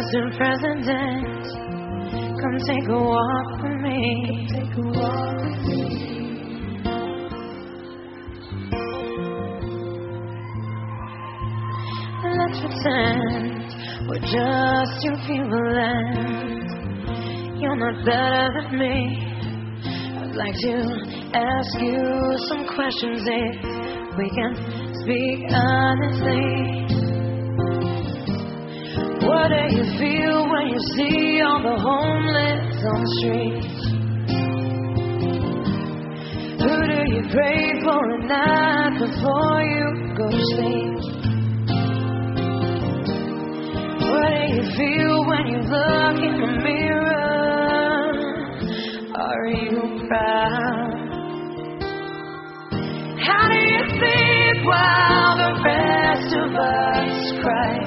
past and present tense. Come take a walk with me. Let's pretend we're just two people and you're not better than me. I'd like to ask you some questions if we can speak honestly. What do you feel when you see all the homeless on the street? Who do you pray for at night before you go to sleep? What do you feel when you look in the mirror? Are you proud? How do you sleep while the rest of us cry?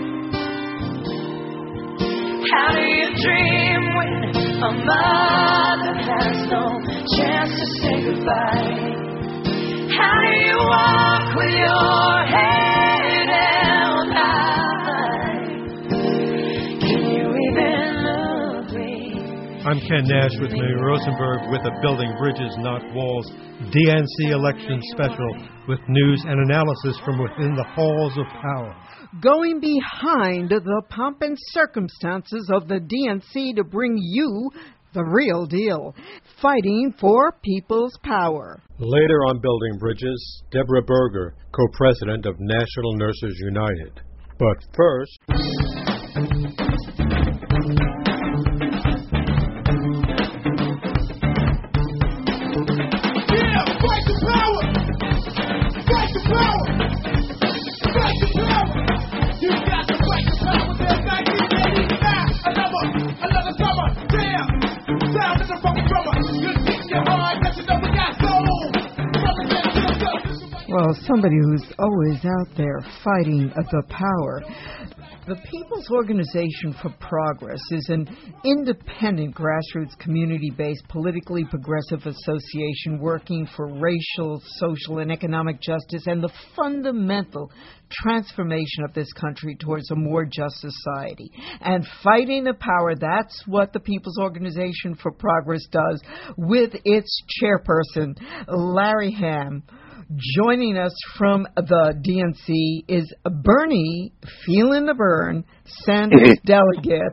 How do you dream when a mother has no chance to say goodbye? How do you walk with your head held high? Can you even look me? I'm Ken Nash with Mary Rosenberg with a Building Bridges, Not Walls DNC election special with news and analysis from within the halls of power. Going behind the pomp and circumstances of the DNC to bring you the real deal. Fighting for people's power. Later on Building Bridges, Deborah Berger, co-president of National Nurses United. But first... Well, somebody who's always out there fighting the power. The People's Organization for Progress is an independent, grassroots, community-based, politically progressive association working for racial, social, and economic justice and the fundamental transformation of this country towards a more just society. And fighting the power, that's what the People's Organization for Progress does with its chairperson, Larry Hamm. Joining us from the DNC is Bernie, feeling the burn, Sanders delegate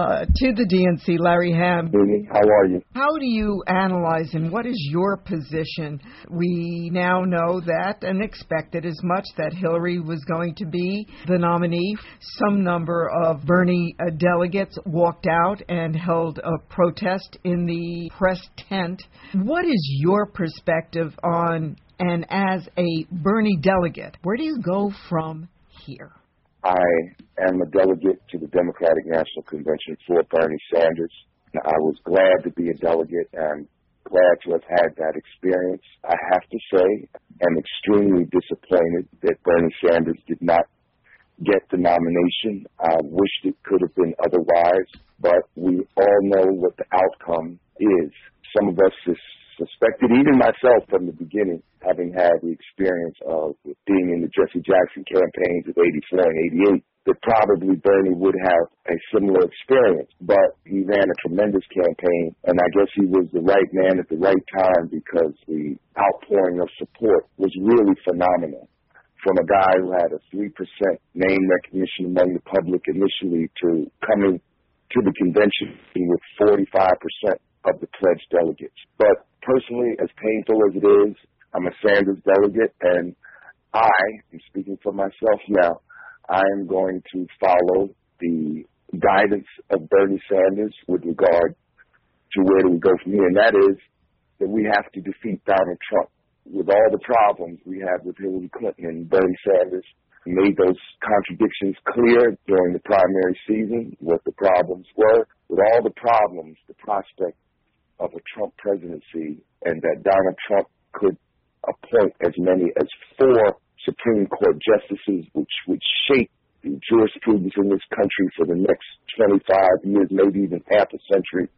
to the DNC, Larry Hamm. How are you? How do you analyze and what is your position? We now know that and expected as much that Hillary was going to be the nominee. Some number of Bernie delegates walked out and held a protest in the press tent. What is your perspective on, and as a Bernie delegate, where do you go from here? I am a delegate to the Democratic National Convention for Bernie Sanders. I was glad to be a delegate and glad to have had that experience. I have to say, I'm extremely disappointed that Bernie Sanders did not get the nomination. I wished it could have been otherwise, but we all know what the outcome is. Some of us suspected, even myself from the beginning, having had the experience of being in the Jesse Jackson campaigns of 84 and 88, that probably Bernie would have a similar experience. But he ran a tremendous campaign, and I guess he was the right man at the right time because the outpouring of support was really phenomenal. From a guy who had a 3% name recognition among the public initially to coming to the convention with 45% of the pledged delegates. But personally, as painful as it is, I'm a Sanders delegate, and I am speaking for myself now. I am going to follow the guidance of Bernie Sanders with regard to where do we go from here, and that is that we have to defeat Donald Trump. With all the problems we had with Hillary Clinton and Bernie Sanders, made those contradictions clear during the primary season, what the problems were. With all the problems, the prospect of a Trump presidency and that Donald Trump could appoint as many as 4 Supreme Court justices, which would shape the jurisprudence in this country for the next 25 years, maybe even half a century,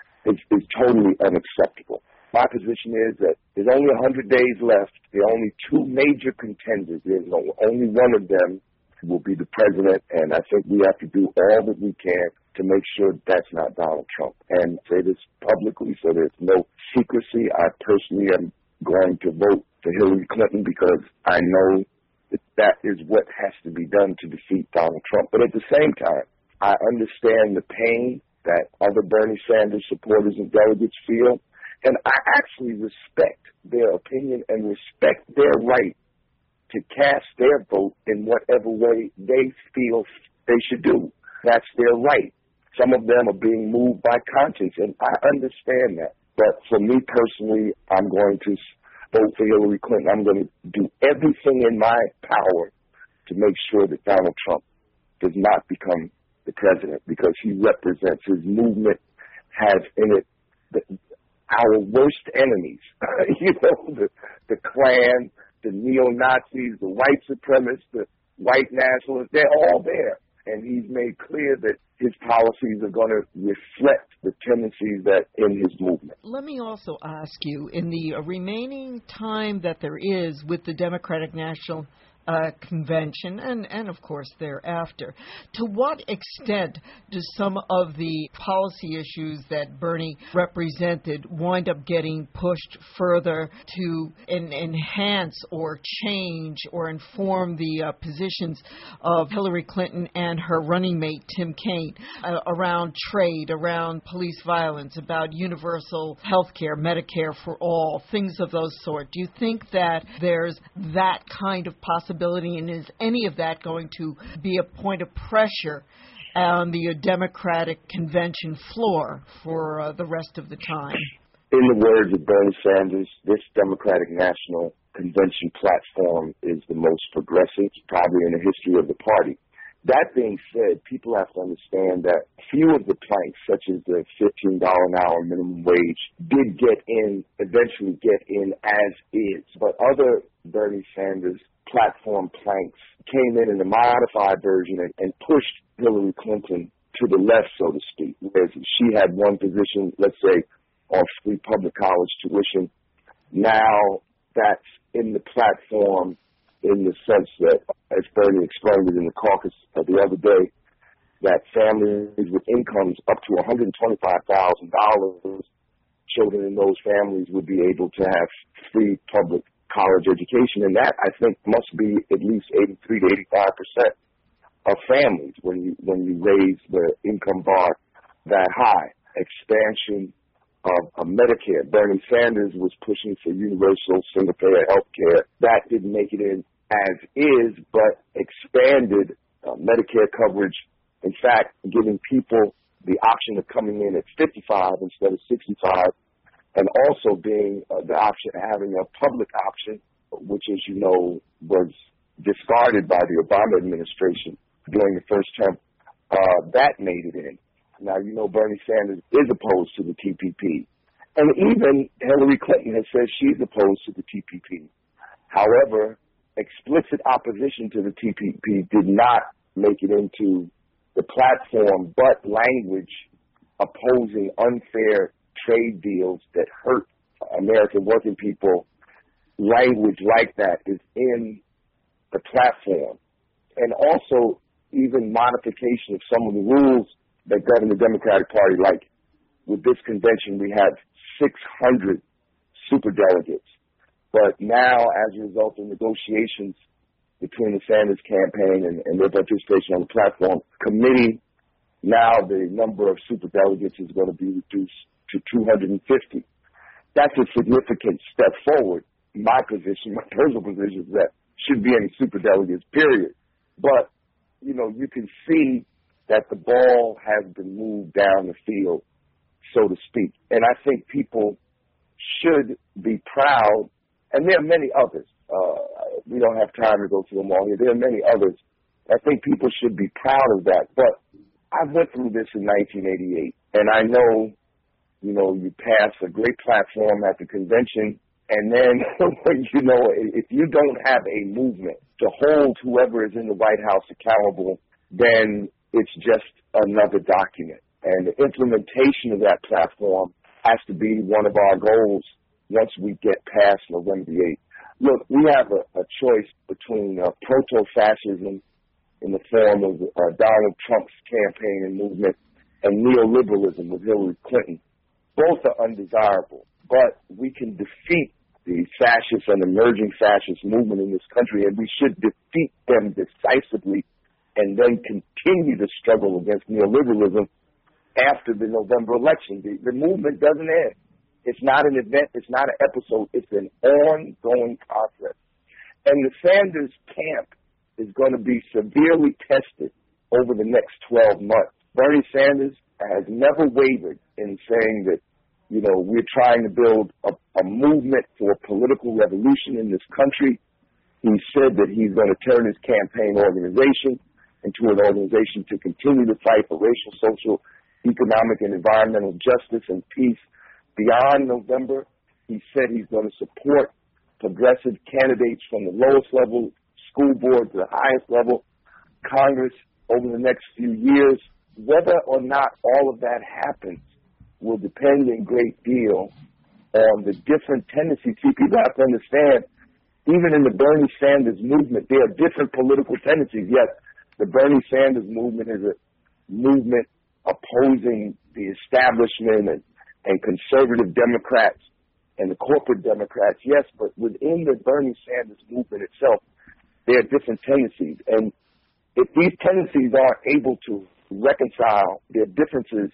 is totally unacceptable. My position is that there's only 100 days left. There are only 2 major contenders. There's only one of them will be the president, and I think we have to do all that we can to make sure that's not Donald Trump. And say this publicly so there's no secrecy. I personally am going to vote for Hillary Clinton because I know that is what has to be done to defeat Donald Trump. But at the same time, I understand the pain that other Bernie Sanders supporters and delegates feel, and I actually respect their opinion and respect their right to cast their vote in whatever way they feel they should do. That's their right. Some of them are being moved by conscience, and I understand that. But for me personally, I'm going to vote for Hillary Clinton. I'm going to do everything in my power to make sure that Donald Trump does not become the president, because he represents, his movement has in it our worst enemies. The Klan, the neo-Nazis, the white supremacists, the white nationalists, they're all there. And he's made clear that his policies are going to reflect the tendencies that in his movement. Let me also ask you, in the remaining time that there is with the Democratic National Convention and of course thereafter, to what extent do some of the policy issues that Bernie represented wind up getting pushed further to enhance or change or inform the positions of Hillary Clinton and her running mate Tim Kaine around trade, around police violence, about universal health care, Medicare for all, things of those sort? Do you think that there's that kind of possibility, and is any of that going to be a point of pressure on the Democratic convention floor for the rest of the time? In the words of Bernie Sanders, this Democratic National Convention platform is the most progressive probably in the history of the party. That being said, people have to understand that few of the planks, such as the $15 an hour minimum wage, did eventually get in as is. But other Bernie Sanders platform planks came in a modified version and pushed Hillary Clinton to the left, so to speak. Whereas she had one position, let's say, on free public college tuition. Now that's in the platform in the sense that, as Bernie explained it in the caucus the other day, that families with incomes up to $125,000, children in those families would be able to have free public college education. And that, I think, must be at least 83 to 85% of families when you raise the income bar that high. Expansion of Medicare. Bernie Sanders was pushing for universal single-payer health care. That didn't make it in as is, but expanded Medicare coverage. In fact, giving people the option of coming in at 55 instead of 65, and also being the option of having a public option, which, as you know, was discarded by the Obama administration during the first term. That made it in. Now, you know, Bernie Sanders is opposed to the TPP. And even Hillary Clinton has said she's opposed to the TPP. However, explicit opposition to the TPP did not make it into the platform, but language opposing unfair trade deals that hurt American working people, language like that is in the platform. And also even modification of some of the rules that govern the Democratic Party, like with this convention we have 600 superdelegates. But now, as a result of negotiations between the Sanders campaign and their participation on the platform committee, now the number of superdelegates is going to be reduced to 250. That's a significant step forward. My position, my personal position, is that should be any superdelegates, period. But, you know, you can see that the ball has been moved down the field, so to speak. And I think people should be proud, and there are many others. We don't have time to go through them all here. There are many others. I think people should be proud of that. But I went through this in 1988, and I know, you know, you pass a great platform at the convention, and then, you know, if you don't have a movement to hold whoever is in the White House accountable, then it's just another document. And the implementation of that platform has to be one of our goals once we get past November the 8th. Look, we have a choice between proto-fascism form of Donald Trump's campaign and movement and neoliberalism with Hillary Clinton. Both are undesirable, but we can defeat the fascist and emerging fascist movement in this country, and we should defeat them decisively and then continue to struggle against neoliberalism after the November election. The movement doesn't end. It's not an event. It's not an episode. It's an ongoing process. And the Sanders camp is going to be severely tested over the next 12 months. Bernie Sanders has never wavered in saying that, you know, we're trying to build a movement for political revolution in this country. He said that he's going to turn his campaign organization into an organization to continue to fight for racial, social, economic, and environmental justice and peace beyond November. He said he's going to support progressive candidates from the lowest level school board to the highest level Congress over the next few years. Whether or not all of that happens will depend a great deal on the different tendencies. See, people have to understand, even in the Bernie Sanders movement, there are different political tendencies. Yes, the Bernie Sanders movement is a movement opposing the establishment and conservative Democrats and the corporate Democrats. Yes, but within the Bernie Sanders movement itself, there are different tendencies. And if these tendencies aren't able to reconcile their differences,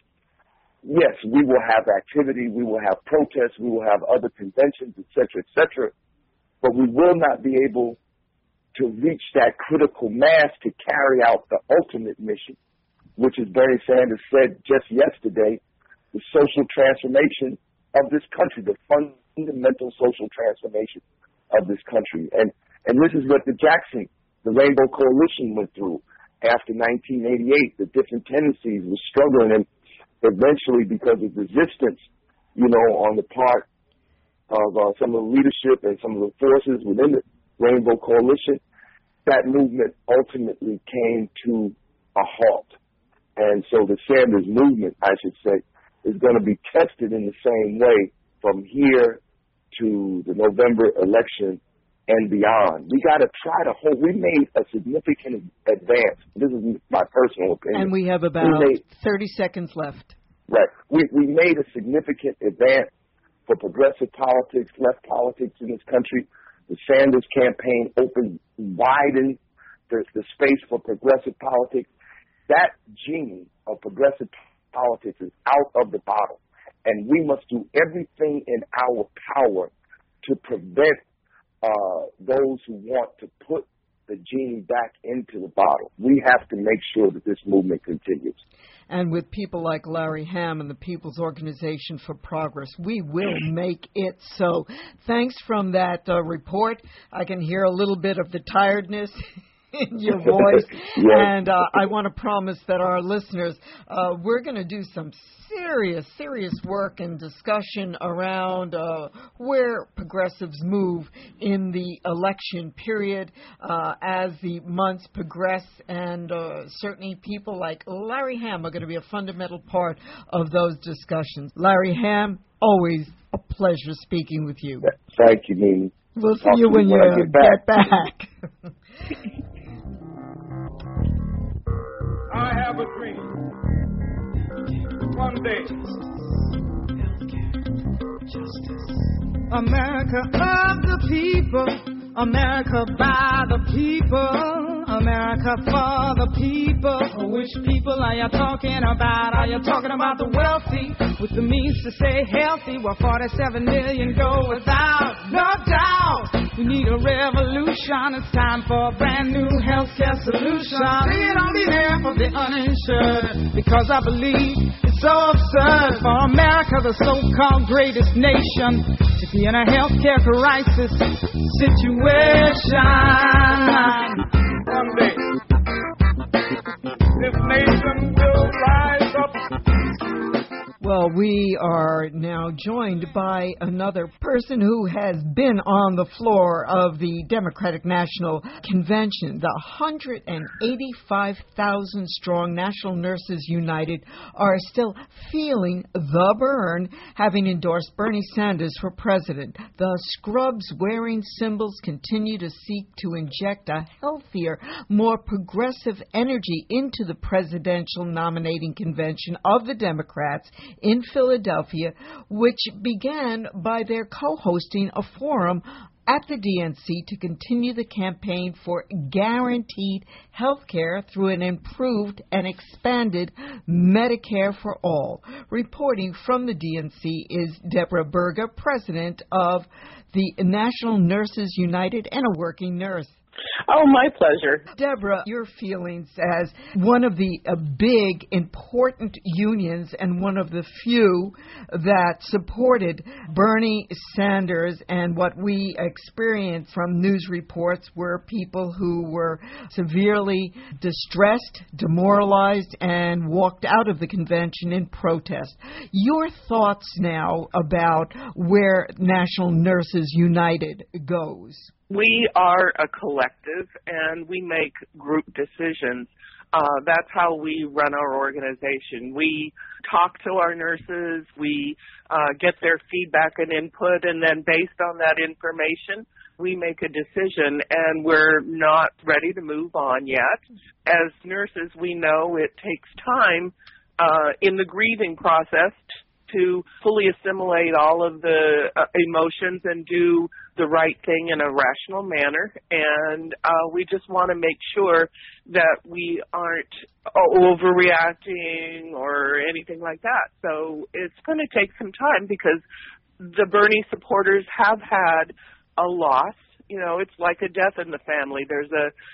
yes, we will have activity, we will have protests, we will have other conventions, et cetera, but we will not be able to reach that critical mass to carry out the ultimate mission, which, as Bernie Sanders said just yesterday, the social transformation of this country, the fundamental social transformation of this country. And this is what the Rainbow Coalition went through after 1988. The different tendencies were struggling, and eventually, because of resistance, you know, on the part of some of the leadership and some of the forces within the Rainbow Coalition, that movement ultimately came to a halt. And so the Sanders movement, I should say, is going to be tested in the same way from here to the November election and beyond. We got to try to hold. We made a significant advance. This is my personal opinion. And we have about 30 seconds left. Right. We made a significant advance for progressive politics, left politics in this country. The Sanders campaign widened the space for progressive politics. That genie of progressive politics is out of the bottle. And we must do everything in our power to prevent those who want to put the genie back into the bottle. We have to make sure that this movement continues. And with people like Larry Hamm and the People's Organization for Progress, we will make it so. Thanks from that report. I can hear a little bit of the tiredness in your voice. Yes. And I want to promise that our listeners, we're going to do some serious work and discussion around where progressives move in the election period as the months progress. And certainly people like Larry Hamm are going to be a fundamental part of those discussions. Larry Hamm, always a pleasure speaking with you. Thank you, Mimi. We'll see you when you get back. I have a dream. One day, America of the people, America by the people, America for the people. Which people are you talking about? Are you talking about the wealthy with the means to stay healthy? Well, 47 million go without, no doubt. We need a revolution. It's time for a brand new healthcare solution. Sing it on behalf of the uninsured, because I believe it's so absurd for America, the so-called greatest nation, to be in a healthcare crisis situation. One day, this nation will rise up. Well, we are now joined by another person who has been on the floor of the Democratic National Convention. The 185,000-strong National Nurses United are still feeling the burn, having endorsed Bernie Sanders for president. The scrubs-wearing symbols continue to seek to inject a healthier, more progressive energy into the presidential nominating convention of the Democrats in Philadelphia, which began by their co-hosting a forum at the DNC to continue the campaign for guaranteed health care through an improved and expanded Medicare for all. Reporting from the DNC is Deborah Berger, president of the National Nurses United and a working nurse. Oh, my pleasure. Deborah, your feelings as one of the big, important unions and one of the few that supported Bernie Sanders, and what we experienced from news reports were people who were severely distressed, demoralized, and walked out of the convention in protest. Your thoughts now about where National Nurses United goes? We are a collective, and we make group decisions. That's how we run our organization. We talk to our nurses, we get their feedback and input, and then based on that information, we make a decision, and we're not ready to move on yet. As nurses, we know it takes time in the grieving process to fully assimilate all of the emotions and do the right thing in a rational manner. And we just want to make sure that we aren't overreacting or anything like that. So it's going to take some time because the Bernie supporters have had a loss. You know, it's like a death in the family. There's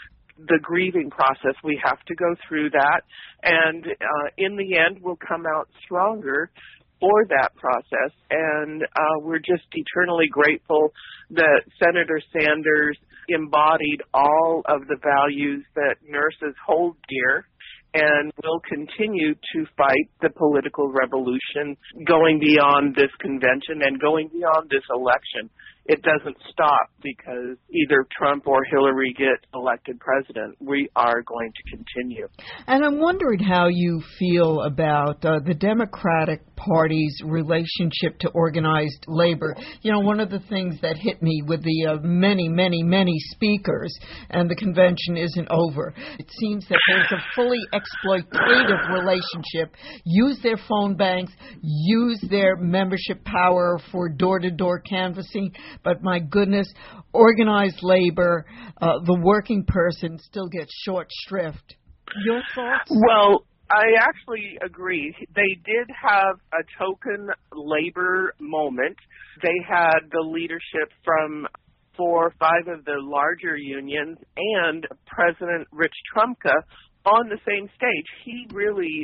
the grieving process. We have to go through that. And in the end, we'll come out stronger for that process, and we're just eternally grateful that Senator Sanders embodied all of the values that nurses hold dear, and will continue to fight the political revolution going beyond this convention and going beyond this election. It doesn't stop because either Trump or Hillary get elected president. We are going to continue. And I'm wondering how you feel about the Democratic Party's relationship to organized labor. You know, one of the things that hit me with the many speakers, and the convention isn't over, it seems that there's a fully exploitative relationship. Use their phone banks, use their membership power for door-to-door canvassing, but my goodness, organized labor, the working person still gets short shrift. Your thoughts? Well, I actually agree. They did have a token labor moment. They had the leadership from 4 or 5 of the larger unions and President Rich Trumka on the same stage. He really,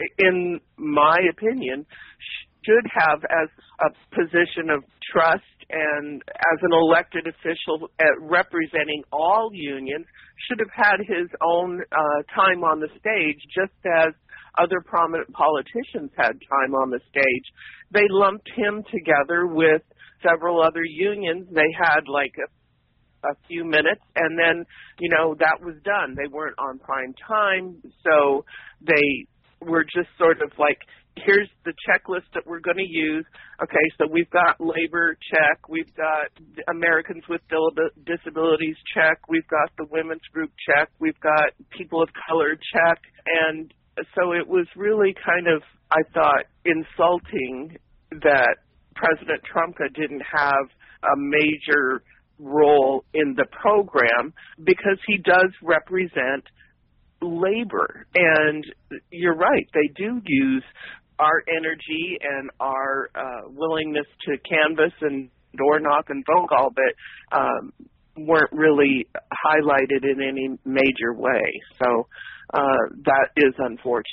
in my opinion, should have, as a position of trust and as an elected official representing all unions, should have had his own time on the stage, just as other prominent politicians had time on the stage. They lumped him together with several other unions. They had like a few minutes, and then, you know, that was done. They weren't on prime time, so they were just sort of like, here's the checklist that we're going to use. Okay, so we've got labor check, we've got Americans with disabilities check, we've got the women's group check, we've got people of color check. And so it was really kind of, I thought, insulting that President Trumka didn't have a major role in the program, because he does represent labor. And you're right, they do use our energy and our willingness to canvass and door knock and phone call, but weren't really highlighted in any major way. So that is unfortunate.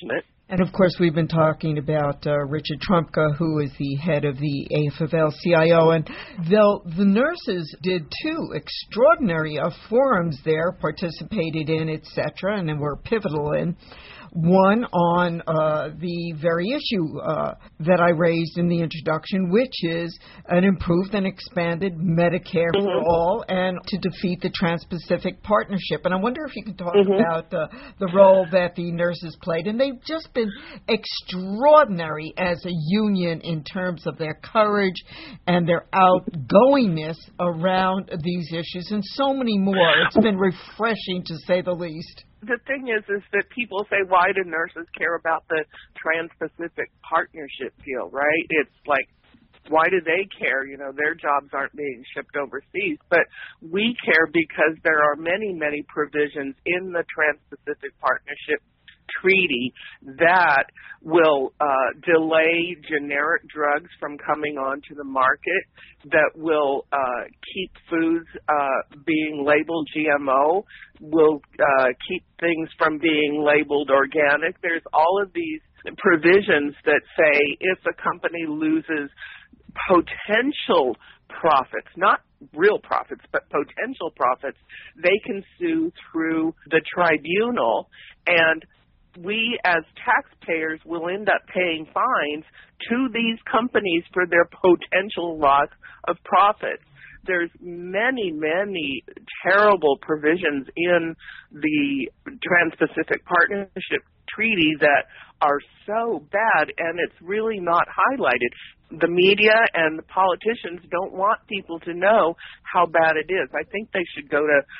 And, of course, we've been talking about Richard Trumka, who is the head of the AFL-CIO. And the nurses did 2 extraordinary forums there, participated in, et cetera, and then were pivotal in. One on the very issue that I raised in the introduction, which is an improved and expanded Medicare for all and to defeat the Trans-Pacific Partnership. And I wonder if you can talk about the role that the nurses played. And they've just been extraordinary as a union in terms of their courage and their outgoingness around these issues and so many more. It's been refreshing, to say the least. The thing is that people say, why do nurses care about the Trans-Pacific Partnership deal, right? It's like, why do they care? You know, their jobs aren't being shipped overseas. But we care because there are many, many provisions in the Trans-Pacific Partnership Treaty that will delay generic drugs from coming onto the market, that will keep foods being labeled GMO, will keep things from being labeled organic. There's all of these provisions that say if a company loses potential profits, not real profits, but potential profits, they can sue through the tribunal, and we as taxpayers will end up paying fines to these companies for their potential loss of profits. There's many, many terrible provisions in the Trans-Pacific Partnership Treaty that are so bad, and it's really not highlighted. The media and the politicians don't want people to know how bad it is. I think they should go to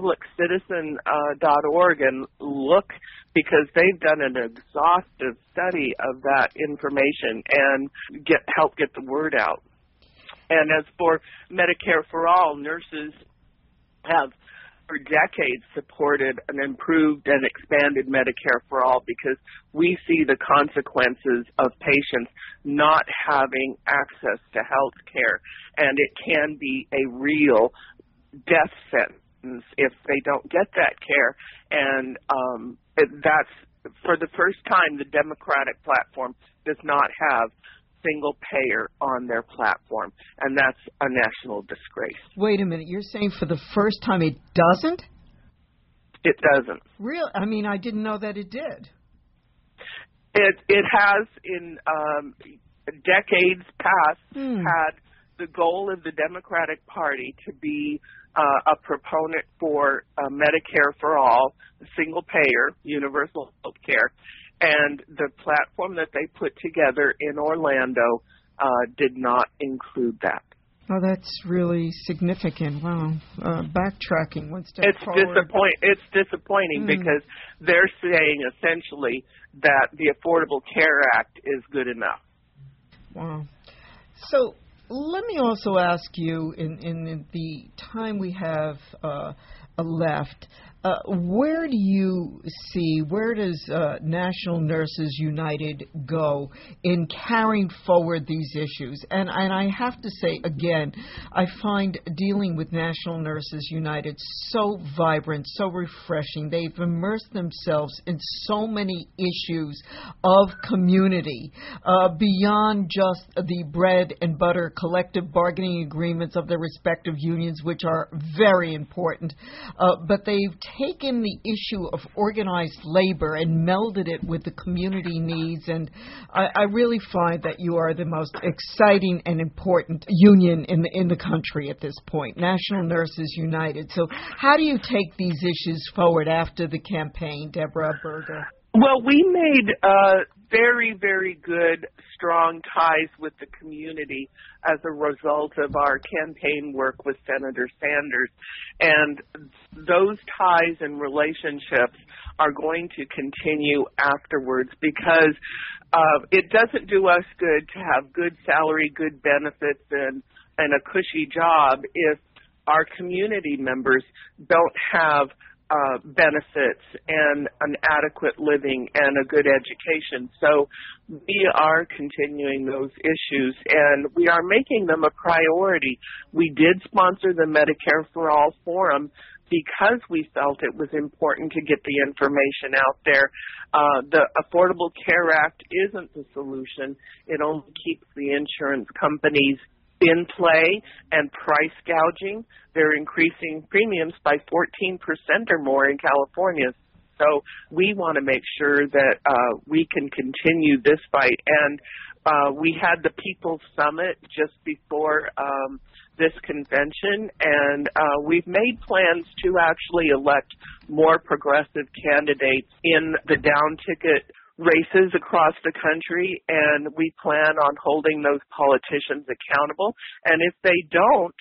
publiccitizen.org and look, because they've done an exhaustive study of that information and help get the word out. And as for Medicare for All, nurses have for decades supported an improved and expanded Medicare for All because we see the consequences of patients not having access to health care, and it can be a real death sentence if they don't get that care. And that's, for the first time, the Democratic platform does not have single payer on their platform, and that's a national disgrace. Wait a minute, you're saying for the first time it doesn't? It doesn't. Really? I mean, I didn't know that it did. It has in decades past had the goal of the Democratic Party to be a proponent for Medicare for all, single payer, universal health care. And the platform that they put together in Orlando did not include that. Oh, that's really significant. Wow. Backtracking one step forward. It's disappointing because they're saying essentially that the Affordable Care Act is good enough. Wow. So let me also ask you, in the time we have left, where does National Nurses United go in carrying forward these issues? And I have to say, again, I find dealing with National Nurses United so vibrant, so refreshing. They've immersed themselves in so many issues of community, beyond just the bread and butter collective bargaining agreements of their respective unions, which are very important. But they've taken the issue of organized labor and melded it with the community needs, and I really find that you are the most exciting and important union in the country at this point, National Nurses United. So how do you take these issues forward after the campaign, Deborah Berger? Well, we made very, very good, strong ties with the community as a result of our campaign work with Senator Sanders. And those ties and relationships are going to continue afterwards because it doesn't do us good to have good salary, good benefits, and a cushy job if our community members don't have benefits and an adequate living and a good education. So we are continuing those issues, and we are making them a priority. We did sponsor the Medicare for All Forum because we felt it was important to get the information out there. The Affordable Care Act isn't the solution. It only keeps the insurance companies in play and price gouging. They're increasing premiums by 14% or more in California. So we want to make sure that we can continue this fight. And we had the People's Summit just before this convention, and we've made plans to actually elect more progressive candidates in the down-ticket races across the country, and we plan on holding those politicians accountable. And if they don't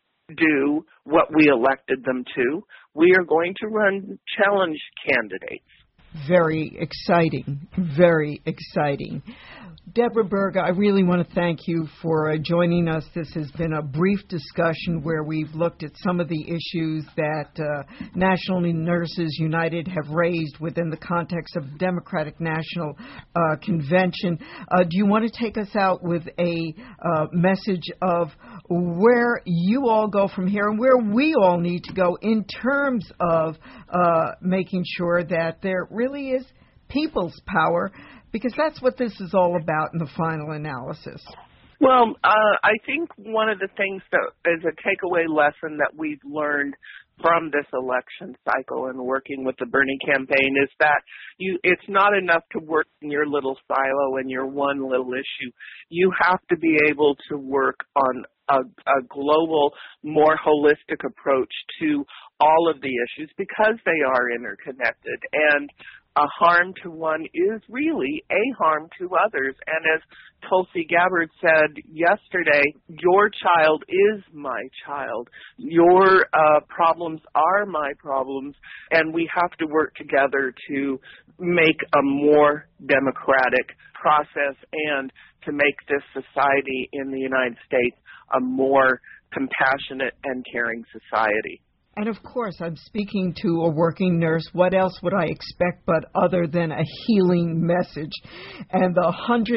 do what we elected them to, we are going to run challenge candidates. Very exciting, very exciting. Deborah Berger, I really want to thank you for joining us. This has been a brief discussion where we've looked at some of the issues that National Nurses United have raised within the context of the Democratic National Convention. Do you want to take us out with a message of where you all go from here and where we all need to go in terms of making sure that there really is people's power, because that's what this is all about in the final analysis? Well, I think one of the things that is a takeaway lesson that we've learned from this election cycle and working with the Bernie campaign is that it's not enough to work in your little silo and your one little issue. You have to be able to work on a global, more holistic approach to all of the issues because they are interconnected. And a harm to one is really a harm to others. And as Tulsi Gabbard said yesterday, your child is my child. Your problems are my problems. And we have to work together to make a more democratic process and to make this society in the United States a more compassionate and caring society. And, of course, I'm speaking to a working nurse. What else would I expect but other than a healing message? And the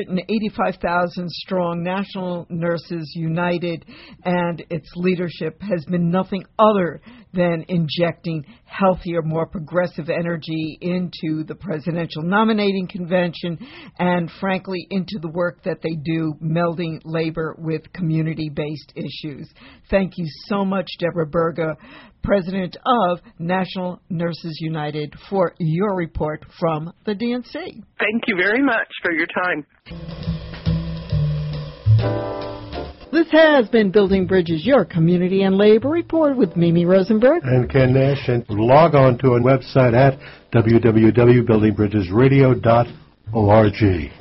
185,000-strong National Nurses United and its leadership has been nothing other than injecting healthier, more progressive energy into the presidential nominating convention and, frankly, into the work that they do, melding labor with community-based issues. Thank you so much, Deborah Berger, President of National Nurses United, for your report from the DNC. Thank you very much for your time. This has been Building Bridges, your community and labor report with Mimi Rosenberg and Ken Nash. And log on to our website at www.buildingbridgesradio.org.